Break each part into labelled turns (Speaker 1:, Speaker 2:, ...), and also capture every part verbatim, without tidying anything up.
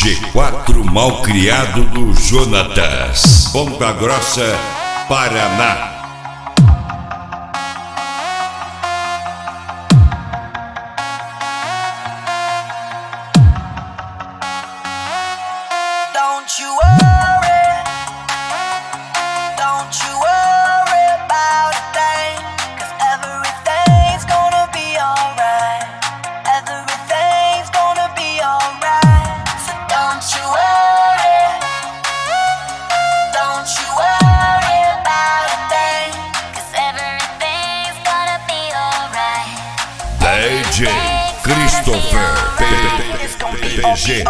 Speaker 1: G quatro Malcriado do Jonatas, Ponta Grossa, Paraná.
Speaker 2: Don't you worry, don't you worry about a thing, 'cause everything's gonna be alright, everything's gonna be alright. So don't you worry, don't you worry about a thing, 'cause everything's gonna be alright.
Speaker 1: D J Christopher P G.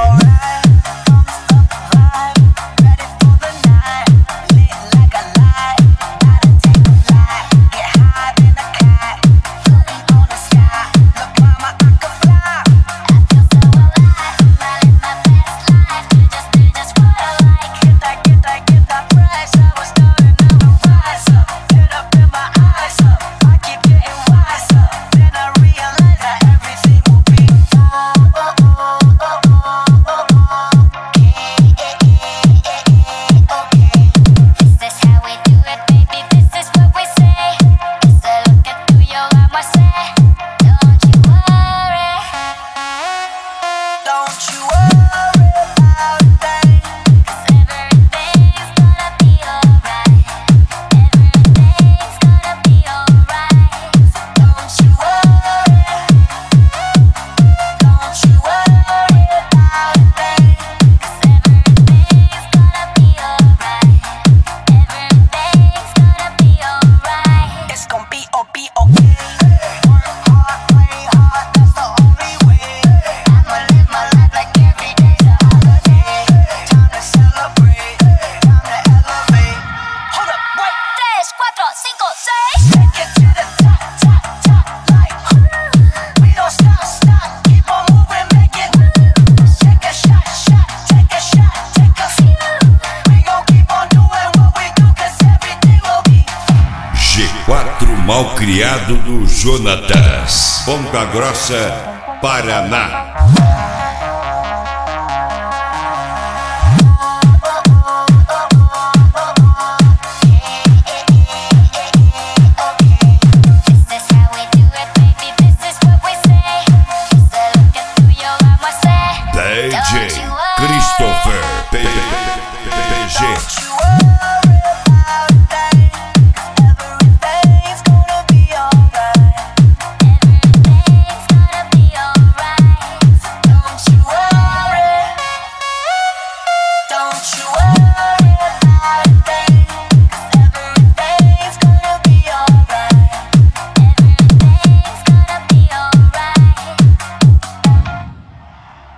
Speaker 1: Malcriado do Jonatas, Ponta Grossa, Paraná. D J Christopher P G.